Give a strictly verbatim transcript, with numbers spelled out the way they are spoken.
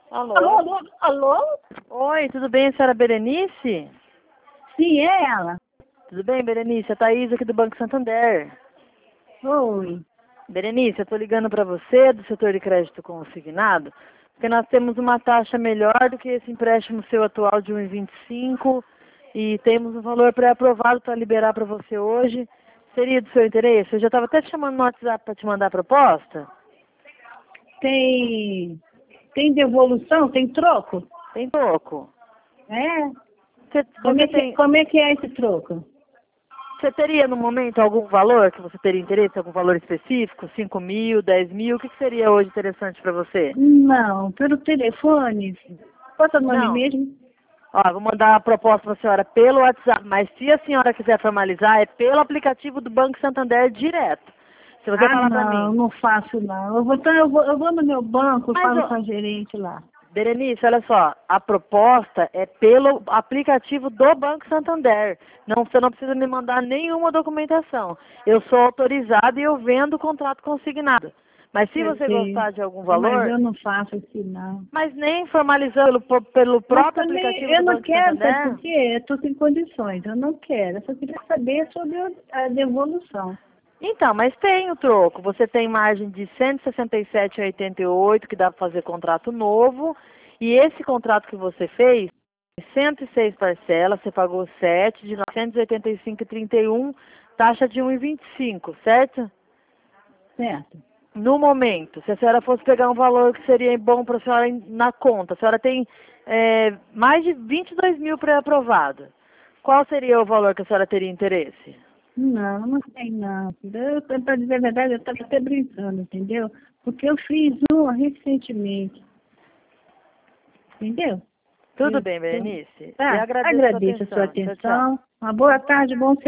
Alô? Alô, alô, alô? Oi, tudo bem, senhora Berenice? Sim, é ela. Tudo bem, Berenice? A Thaís aqui do Banco Santander. Oi. Berenice, eu estou ligando para você do setor de crédito consignado, porque nós temos uma taxa melhor do que esse empréstimo seu atual de um vírgula vinte e cinco e temos um valor pré-aprovado para liberar para você hoje. Seria do seu interesse? Eu já estava até te chamando no WhatsApp para te mandar a proposta. Tem, tem devolução? Tem troco? Tem pouco. É? Você, Como você é que, tem... como é, que é esse troco? Você teria no momento algum valor que você teria interesse, algum valor específico? cinco mil, dez mil? O que que seria hoje interessante para você? Não, pelo telefone. Qual é o nome Não. mesmo? Ó, vou mandar uma proposta para a senhora pelo WhatsApp, mas se a senhora quiser formalizar, é pelo aplicativo do Banco Santander direto. Se você Ah, falar para não, mim, não faço não. Eu vou, então, eu vou, eu vou no meu banco, mas falo ó, com a gerente lá. Berenice, olha só, a proposta é pelo aplicativo do Banco Santander. Não, você não precisa me mandar nenhuma documentação. Eu sou autorizada e eu vendo o contrato consignado. Mas se Eu você sei. gostar de algum Mas valor, eu não faço assim, não. mas nem formalizando pelo, pelo Mas próprio também aplicativo eu do não Banco quero, sabe por Santander, quê? Eu estou sem condições, eu não quero. Eu só queria saber sobre a devolução. então, mas tem o troco. Você tem margem de cento e sessenta e sete vírgula oitenta e oito que dá para fazer contrato novo. E esse contrato que você fez, cento e seis parcelas, você pagou sete de novecentos e oitenta e cinco vírgula trinta e um, taxa de um vírgula vinte e cinco, certo? Certo? No momento, se a senhora fosse pegar um valor que seria bom para a senhora em- na conta, a senhora tem é, mais de vinte e dois mil pré-aprovado. Qual seria o valor que a senhora teria interesse? Não, não tem não. Para dizer a verdade, eu estava até brincando, entendeu? Porque eu fiz uma recentemente, entendeu? Tudo Eu bem, tô... Berenice? Eu Tá, agradeço a sua agradeço a sua atenção. Tchau, tchau. atenção. Uma boa tarde, bom